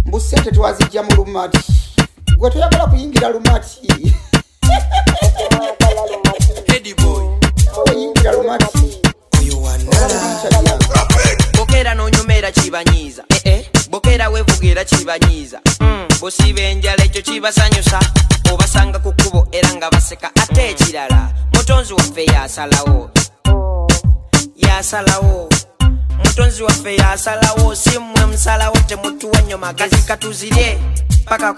mbusente twazijja mu lumati gwe toyagala kuyingira lumati Eddie boy oyingira lumati oyo wanala bokera nonyumera kibanyiza bokera wevugira kibanyiza bosibe enjala ekyo kibasanyusa obasanga ku kkubo era nga baseka ate ekirala mutonzi waffe yasalawo mutonzi waffe yasalawo si mmwe musalawo temutuwa nnyo magazi katuzirye paka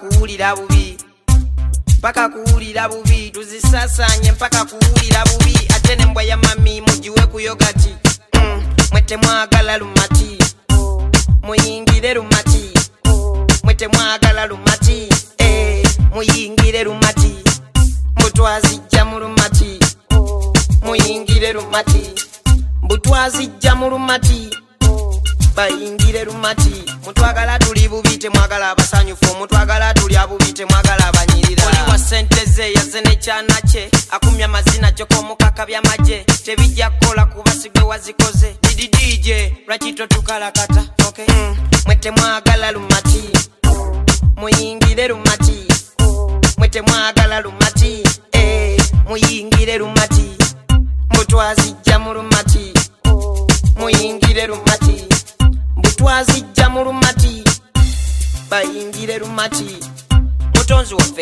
kuwulira bubi tuzisasanye mpaka kuwulira bubi ate nembwa ya mami mugiwe ku yogati mwete mwagala lumati muyingire lumati mwete mwagala lumati muyingire lumati mbutwazijja mu lumati muyingire lumati mbutwazijja mu lumati bayingire lumati mutwagala tuli bubi temwagala abasanyufu mutwagala tuli abubi temwagala abanyirira oli wa sente ze yaze nekyana kye akumya amazina ky'okomukaka by'amagye tebijja kukola kuba sigwe wazikoze DJ lwakito tukalakata okay. Mwete mwagala lumati muyingire lumati mwete mwagala lumati muyingire lumati mbutwazijja mu lumati muyingire lumati mbutwazijja mu lumati bayingire lumati mutonzi waffe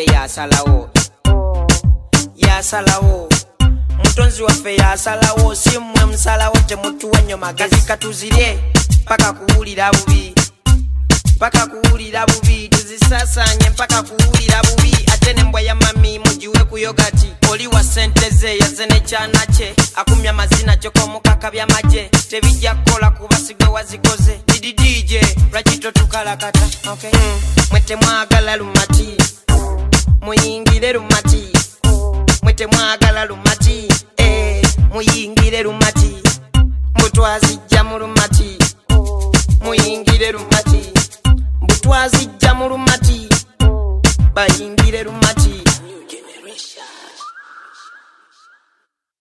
yasalawo mutonzi waffe yasalawo si mmwe musalawo temutuwa nnyo magazi katuzirye paka kuwulira bubi tuzisasanye mpaka kuwulira bubi ate nembwa ya mami mugiwe ku yogati oli wa sente ze yaze nekyana kye akumya amazina ky'okomukaka by'amagye tebijja kukola kuba sigwe wazikoze DJ lwakito tukalakata okay. Mwete mwagala lumati muyingire lumati mwete mwagala lumati muyingire lumati mbutwazijja mu lumati muyingire lumati mbutwazijja mu lumati bayingire